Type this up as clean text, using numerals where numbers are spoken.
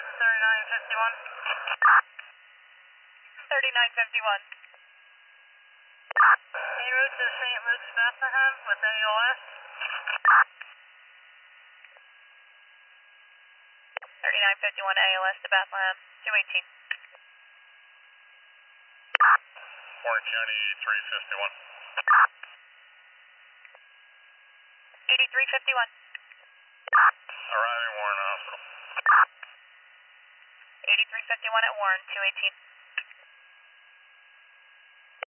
3951. 3951. En route to St. Luke's Bethlehem with AOS. 3951 AOS to Bethlehem, 218. Orange County 351. 8351. Arriving Warren Hospital. 8351 at Warren, 218.